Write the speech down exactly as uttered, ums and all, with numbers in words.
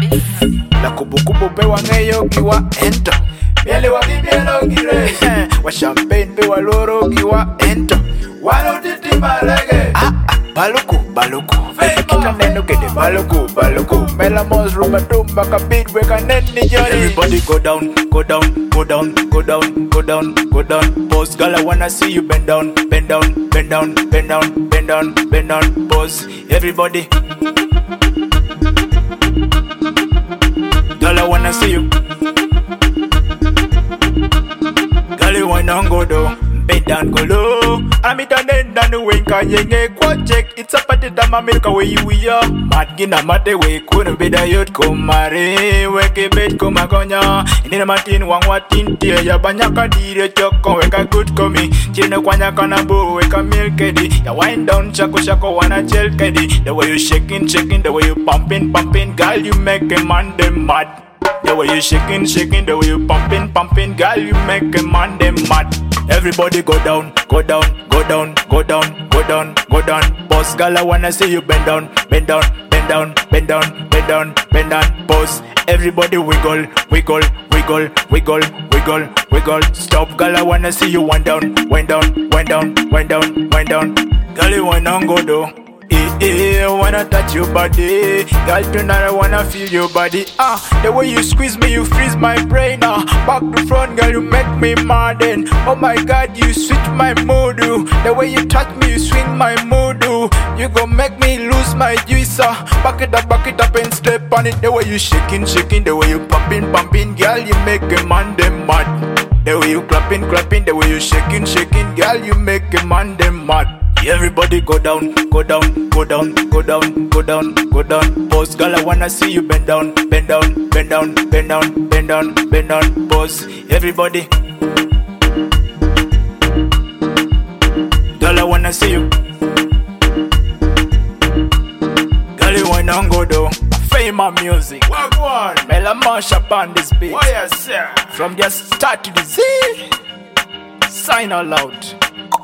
La kubu-kubu pe wangeyo kiwa ento. Miele wa mielo gire. Wa champagne pe wa loro kiwa ento. Wano titi marege. Ah ah, baluku, baluku. Kita neno kede baluku, baluku. Mela mos rumba tumba kabit we kaneni jori. Everybody go down, go down, go down, go down, go down, go down. Boss, girl, I wanna see you bend down, bend down, bend down, bend down, bend down, bend down. Boss, everybody. Girl, I wanna see you. Girl, you wanna go down, bend down, go low. I'm it and then down the way, can you get quad check? It's a party that my milk away you are. Mad gina mate way, couldn't be the youth come marry. Wake bed come a gonya. In a matin, one what in tear, ya banyaka dire choko, wake a good coming. China quanya canabo, wake a milk eddy. Ya wind down, chaco chaco, wanna gel keddy. The way you shaking, shaking, the way you pumping, pumping, girl, you make a man them mad. The way you shaking, shaking, the way you pumping, pumping, girl, you make a man them mad. Everybody go down, go down, go down, go down, go down, go down. Boss, girl, I wanna see you bend down, bend down, bend down, bend down, bend down, bend down. Boss, everybody wiggle, wiggle, wiggle, wiggle, wiggle, wiggle. Stop, girl, I wanna see you wind down, wind down, wind down, wind down, wind down. Girl, you wanna go down. Eh, eh, I wanna touch your body. Girl, tonight I wanna feel your body. Ah, the way you squeeze me, you freeze my brain. Ah, back to front, girl, you make me mad. And oh my God, you switch my mood. The way you touch me, you swing my mood. You gon' make me lose my juice. Ah, back it up, back it up and step on it. The way you shaking, shaking, the way you pumping, pumping, girl, you make a man them mad. The way you clapping, clapping, the way you shaking, shaking, girl, you make a man them mad. Everybody go down, go down, go down, go down, go down, go down. Boss, girl, I wanna see you bend down, bend down, bend down, bend down, bend down, bend down. Boss, everybody. Girl, I wanna see you. Girl, you wanna go down. Famous music. What one? Mela mash up on this beat. Why yes, sir? From the start to the Z. Sign out loud.